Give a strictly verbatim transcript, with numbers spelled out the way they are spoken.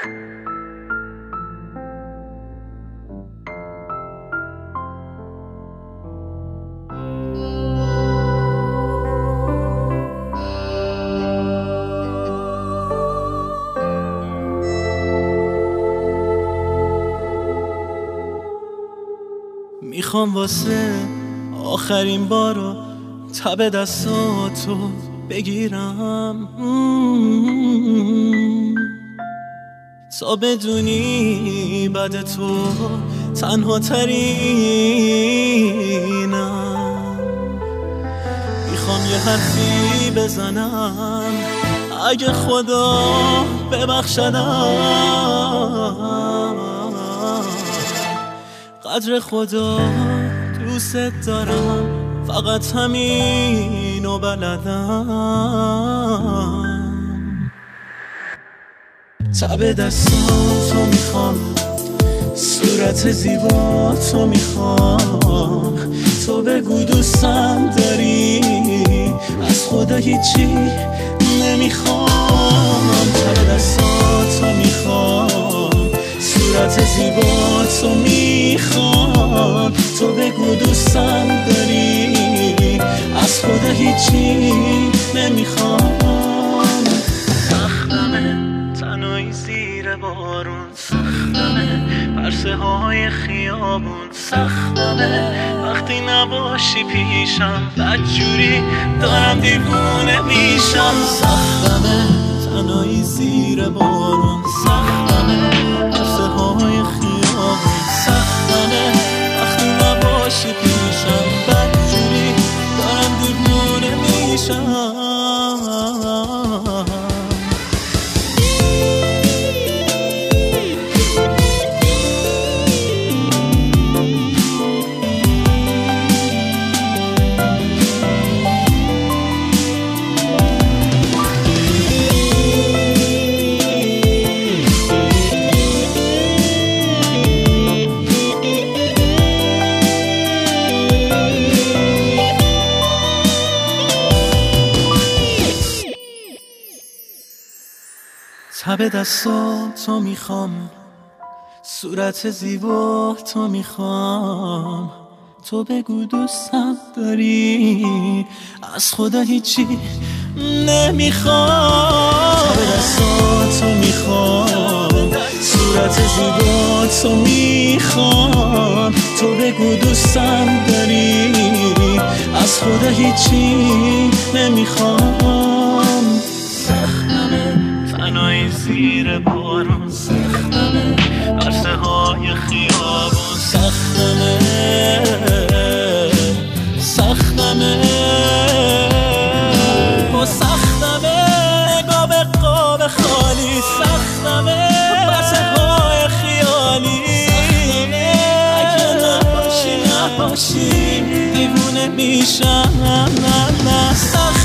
میخوام واسه آخرین بارو تب دستاتو بگیرم تا بدونی بعد تو تنها ترینم. میخوام یه حرفی بزنم اگه خدا ببخشدم، قدر خدا دوست دارم، فقط همینو بلدم. تب دستاتو میخوام، صورت زیباتو میخوام، تو بگو دوستم داری، از خدا هیچی نمیخوام. تب دستاتو میخوام، صورت زیباتو میخوام، تو بگو دوستم داری، از خدا هیچی نمیخوام. سختمه تنهایی زیر بارون، سختمه پرسه های خیابون، سختمه وقتی نباشی پیشم، بدجوری دارم دیوونه میشم. سختمه تنهایی زیر بارون، سختمه پرسه های خیابون، سختمه وقتی نباشی پیشم، بدجوری دارم دیوونه میشم. تب دستاتو میخوام، صورت زیبا تو میخوام، تو بگو دوستم داری، از خدا هیچی نمیخوام. تب دستاتو میخوام، صورت زیبا تو میخوام، تو بگو دوستم داری، از خدا هیچی نمیخوام. سختمه تنهایی زیر بارون، سختمه عرصه های خیابون، سختمه سختمه و سختمه نگاه به قاب خالی، سختمه عرصه های خیالی، اگه نباشی نباشی دیوونه میشم. نه نه